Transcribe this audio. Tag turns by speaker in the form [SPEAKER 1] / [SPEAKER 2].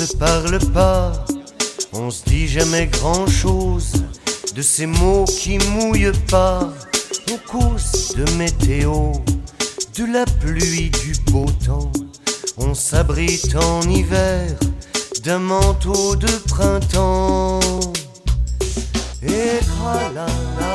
[SPEAKER 1] se parle pas, on se dit jamais grand chose, de ces mots qui mouillent pas. On cause de météo, de la pluie, du beau temps. On s'abrite en hiver d'un manteau de printemps. Et tra la la